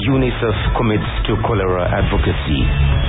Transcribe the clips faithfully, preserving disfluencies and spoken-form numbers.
UNICEF commits to cholera advocacy.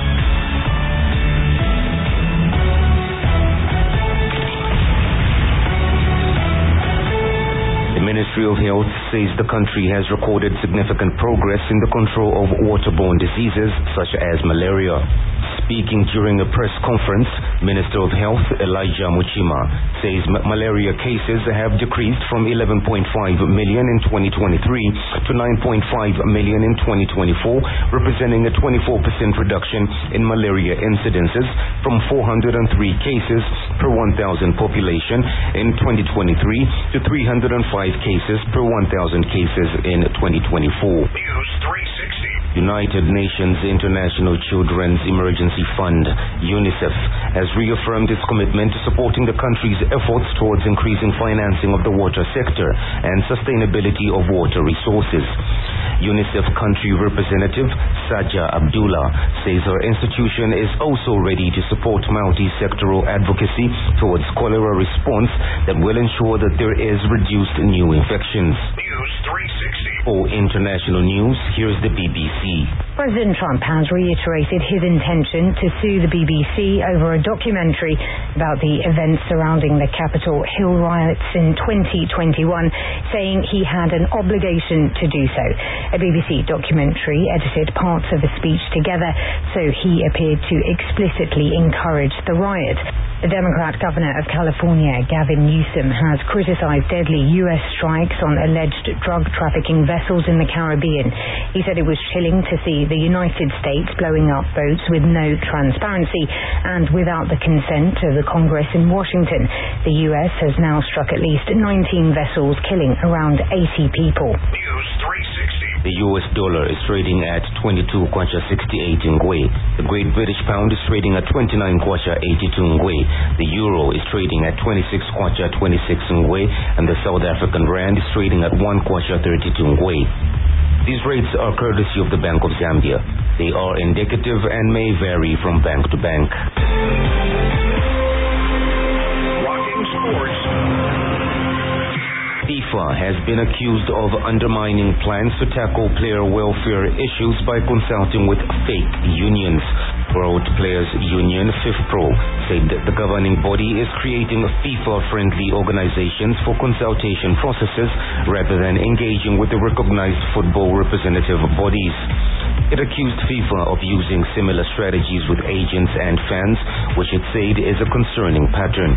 The Ministry of Health says the country has recorded significant progress in the control of waterborne diseases such as malaria. Speaking during a press conference, Minister of Health Elijah Muchima says ma- malaria cases have decreased from eleven point five million in twenty twenty-three to nine point five million in twenty twenty-four, representing a twenty-four percent reduction in malaria incidences from four hundred three cases per one thousand population in twenty twenty-three to three hundred five cases per one thousand cases in twenty twenty-four. News three sixty. United Nations International Children's Emergency Fund, UNICEF, has reaffirmed its commitment to supporting the country's efforts towards increasing financing of the water sector and sustainability of water resources. UNICEF country representative Saja Abdullah says her institution is also ready to support multi-sectoral advocacy towards cholera response that will ensure that there is reduced new infections. News three sixty. For international news, here's the B B C. President Trump has reiterated his intention to sue the B B C over a documentary about the events surrounding the Capitol Hill riots in twenty twenty-one, saying he had an obligation to do so. A B B C documentary edited parts of the speech together, so he appeared to explicitly encourage the riot. The Democrat governor of California, Gavin Newsom, has criticized deadly U S strikes on alleged drug trafficking vessels in the Caribbean. He said it was chilling to see the United States blowing up boats with no transparency and without the consent of the Congress in Washington. The U S has now struck at least nineteen vessels, killing around eighty people. News three sixty. The U S dollar is trading at twenty-two kwacha sixty-eight ngwe. The Great British Pound is trading at twenty-nine kwacha eighty-two ngwe. The Euro is trading at twenty-six kwacha twenty-six ngwe, and the South African Rand is trading at one kwacha thirty-two ngwe. These rates are courtesy of the Bank of Zambia. They are indicative and may vary from bank to bank. Rocking sports. FIFA has been accused of undermining plans to tackle player welfare issues by consulting with fake unions. World Players Union, FIFPro, said that the governing body is creating FIFA-friendly organizations for consultation processes rather than engaging with the recognized football representative bodies. It accused FIFA of using similar strategies with agents and fans, which it said is a concerning pattern.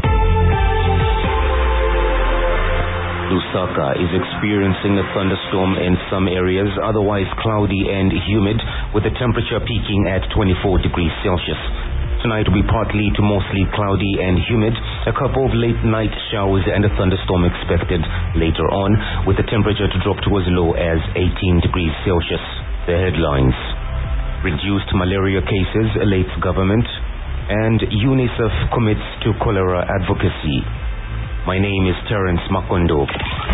Lusaka is experiencing a thunderstorm in some areas, otherwise cloudy and humid, with the temperature peaking at twenty-four degrees Celsius. Tonight will be partly to mostly cloudy and humid, a couple of late night showers and a thunderstorm expected later on, with the temperature to drop to as low as eighteen degrees Celsius. The headlines: reduced malaria cases elates government, and UNICEF commits to cholera advocacy. My name is Terence Makondo.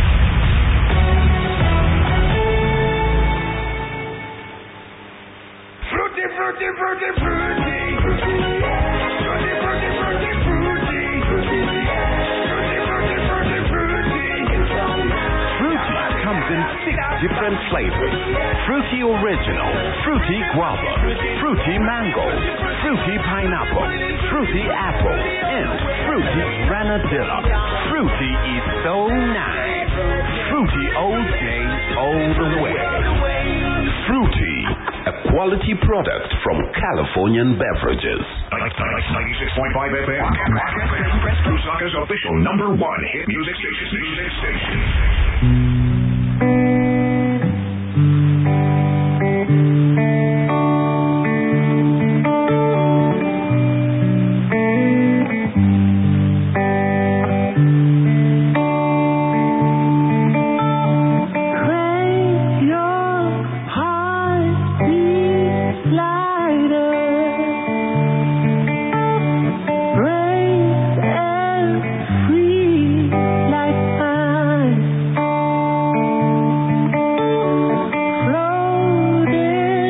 Fruity, fruity, fruity, fruity. Fruity, fruity, fruity, fruity. Fruity, fruity, fruity, fruity. Fruity comes in six different flavors. Fruity Original, Fruity Guava, Fruity Mango, Fruity Pineapple, Fruity Apple, and Fruity Granadilla. Fruity is so nice. Fruity O J all the way. Fruity, a quality product from Californian Beverages. ninety-six point five F M. Rock F M. Lusaka's official number one hit music station. Music station. Floating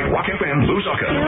Rock F M Lusaka.